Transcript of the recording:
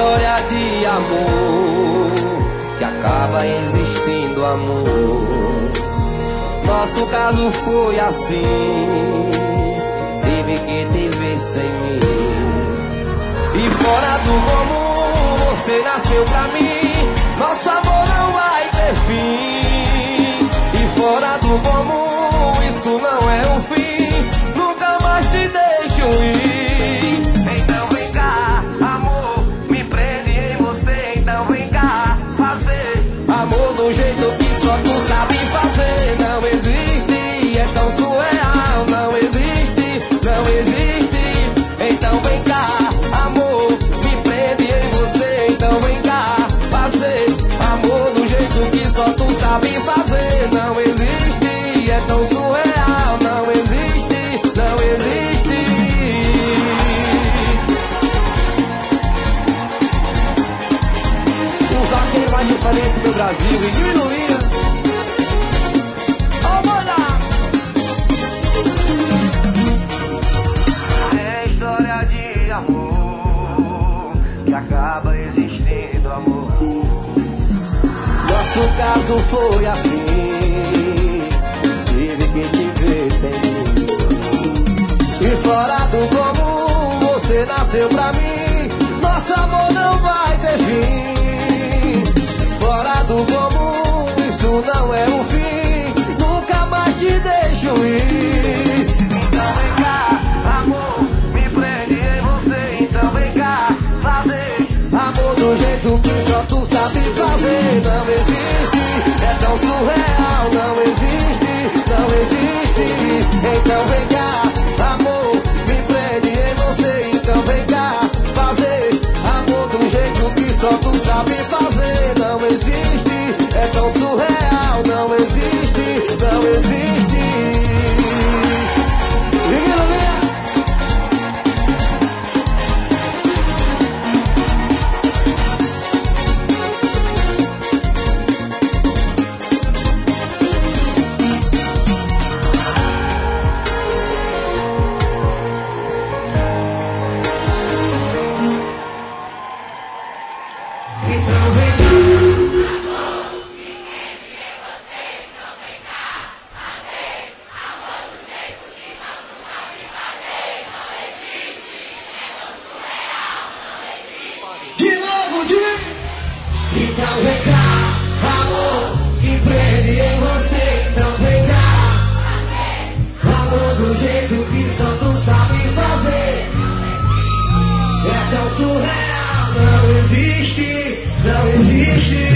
história de amor que acaba existindo amor. Nosso caso foi assim, tive que te ver sem mim. E fora do comum, você nasceu pra mim. Nosso amor não vai ter fim. E fora do comum, isso não é um fim. Nunca mais te deixo ir. Então vem cá, amor, me prende em você. Então vem cá, fazer amor do jeito que só tu sabe fazer. Não existe, é tão surreal. Não existe, não existe. Então vem cá, amor, me prende em você. Então vem cá, fazer amor do jeito que só tu sabe fazer. Não existe, é tão surreal. Não existe, não existe. Usar aquele mais diferente do Brasil e diminuir. Oh, olha! É história de amor que acaba existindo amor. Nosso caso foi assim, tive que te ver sem mim. E fora do comum, você nasceu pra mim. Nosso amor não vai ter fim. Fora do comum, isso não é um fim. Nunca mais te deixo ir. Então vem cá, amor, me prende em você. Então vem cá, fazer amor do jeito que só tu sabe fazer. Não existe, é tão surreal. Não existe, não existe. Então vem cá, amor, me prende em você. Então vem cá, fazer amor do jeito que só tu sabe fazer. Não existe, é tão surreal. Não existe, não existe. Então vem cá, amor, que prende em você. Então vem cá, amor do jeito que só tu sabe fazer. É tão surreal, não existe, não existe.